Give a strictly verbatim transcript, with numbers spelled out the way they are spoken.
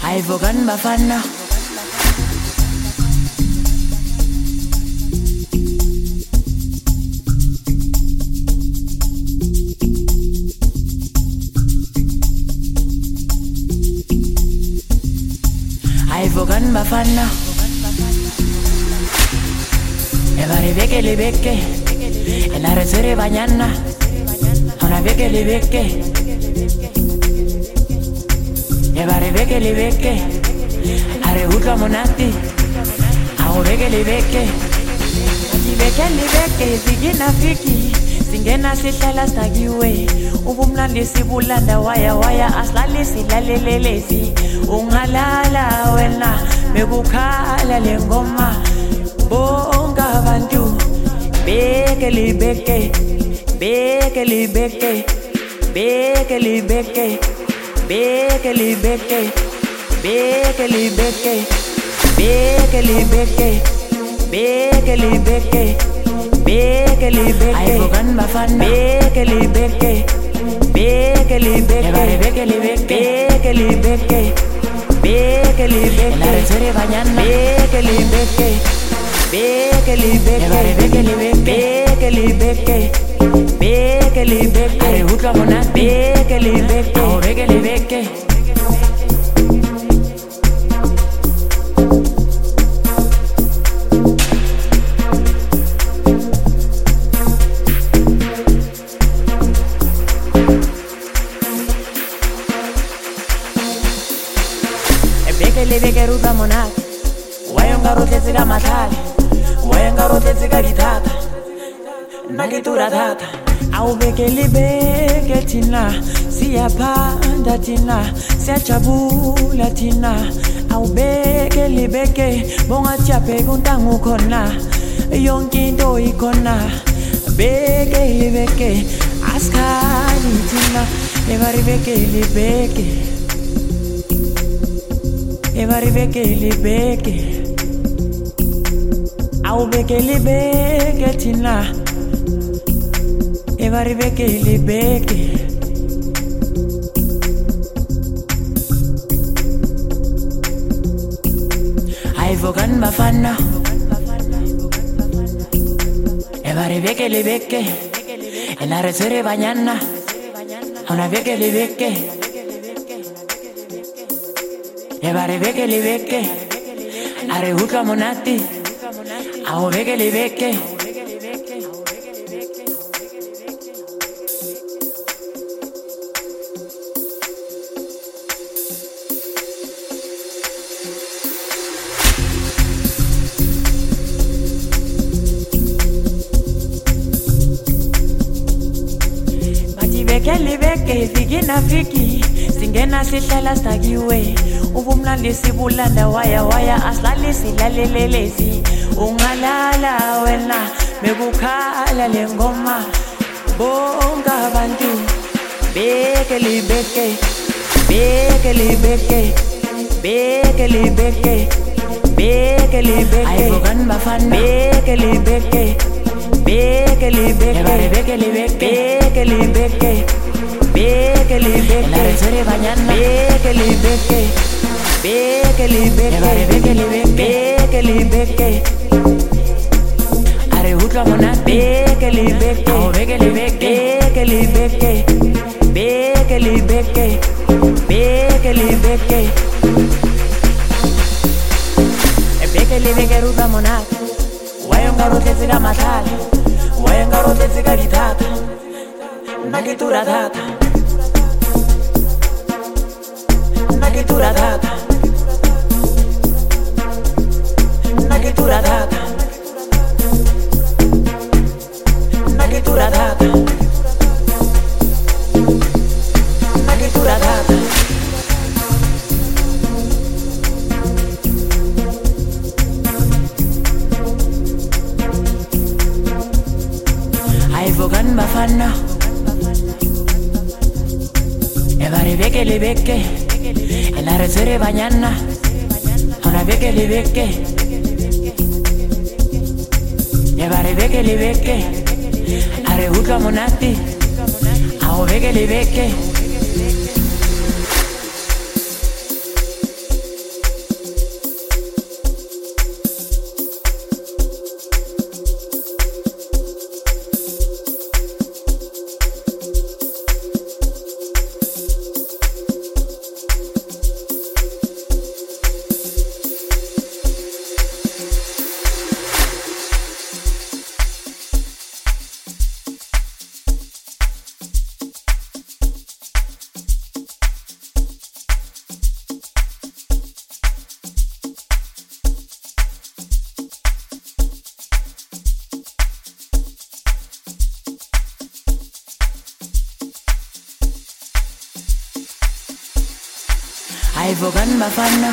Aivogan Bafana. Aivogan Bafana. Evari beke li beke. Enare sere bañana. Ona beke li beke. Evari beke li beke. Are utla monati. Au beke li beke. Ati beke li beke. Zigina fiki. Singena sihlala stakiwe. Ubumnandi sibulanda waya waya. Aslali silalelelesi. Ungalala wena. Mekukhala lengoma. Bonga bantu. Beke li beke. Beke li beke. Beke li beke. Beke li beke. Beke li beke. Beke li beke. Beke li beke. Beke li beke. Aivogan Bafana. Beke li beke. Beke li beke. Beke li beke. Beke li beke. Beke li beke. Enare sere bañana. Beke li beke. Beke li beke. Beke li beke. Beke li beke. Beke li beke. Are utla mona. Beke li beke. Au beke li beke. Beke li beke ruta mona. Wayenga rotletse ka matlhale. Wayenga rotletse ka dithata. Nna ke tura thata. Au beke li beke thina. Siyaphanda thina. Siyajabula thina. Au beke li beke. Bongathiyabheka untangu khona. Yonke into ikhona. Beke li beke. Asikhali thina. Evari beke li beke. Evari beke li beke. Au beke li beke thina. Evari beke li beke. Aivogan Bafana. Evari beke li beke. Enare sere bañana. Ona beke li beke. Evari beke li beke. Are utla monati. Au beke li beke. Beke li beke, zigina fiki. Singena sihlala stakiwe. Ubumnandi sibulanda waya waya. Aslali silalelelesi. Ungalala wena. Mekukhala lengoma. Bonga bantu. Beke li beke. Beke li beke. Beke li beke. Beke li beke. Aivogan Bafana. Beke li beke. Beke li beke. Beke li beke. Beke li beke. Beke li beke. Enare sere bañana. Beke li beke. Beke li beke. Beke li beke. Beke li beke. Are utla mona. Beke li beke. Au beke li beke. Beke li beke. Beke li beke. Beke li beke. Beke li beke ruta mona. Wayenga rotletse ka matlhale. Wayenga rotletse ka dithata. Nna ke tura thata. Nna ke tura thata. Nna ke tura thata. Nna ke tura thata. Nna ke tura thata. Aivogan Bafana. Evari beke li beke. Enare sere bañana. Ona beke li beke. Evari beke li beke. Are utla monati. Au beke li beke. Aivogan Bafana.